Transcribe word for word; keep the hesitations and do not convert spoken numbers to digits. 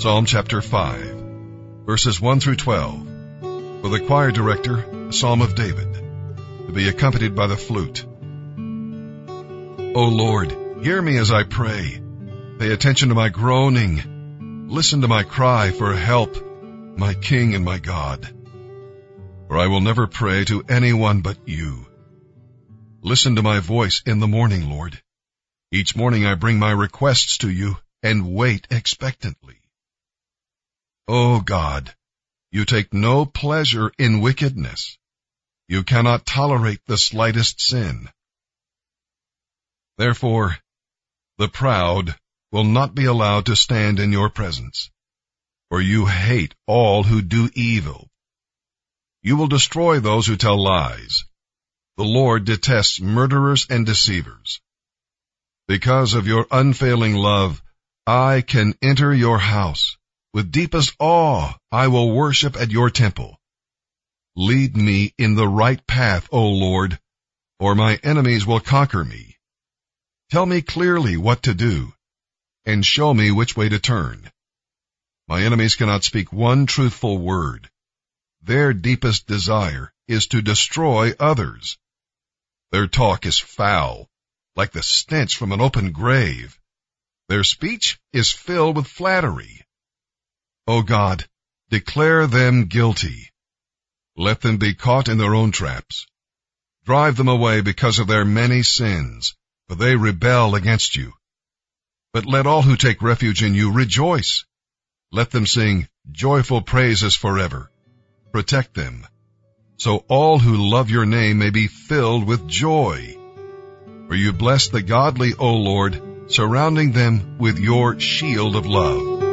Psalm chapter five, verses one through twelve. For the choir director, a psalm of David, to be accompanied by the flute. O Lord, hear me as I pray. Pay attention to my groaning. Listen to my cry for help, my King and my God. For I will never pray to anyone but you. Listen to my voice in the morning, Lord. Each morning I bring my requests to you and wait expectantly. O God, you take no pleasure in wickedness. You cannot tolerate the slightest sin. Therefore, the proud will not be allowed to stand in your presence, for you hate all who do evil. You will destroy those who tell lies. The Lord detests murderers and deceivers. Because of your unfailing love, I can enter your house. With deepest awe, I will worship at your temple. Lead me in the right path, O Lord, or my enemies will conquer me. Tell me clearly what to do, and show me which way to turn. My enemies cannot speak one truthful word. Their deepest desire is to destroy others. Their talk is foul, like the stench from an open grave. Their speech is filled with flattery. O God, declare them guilty. Let them be caught in their own traps. Drive them away because of their many sins, for they rebel against you. But let all who take refuge in you rejoice. Let them sing joyful praises forever. Protect them, so all who love your name may be filled with joy. For you bless the godly, O Lord, surrounding them with your shield of love.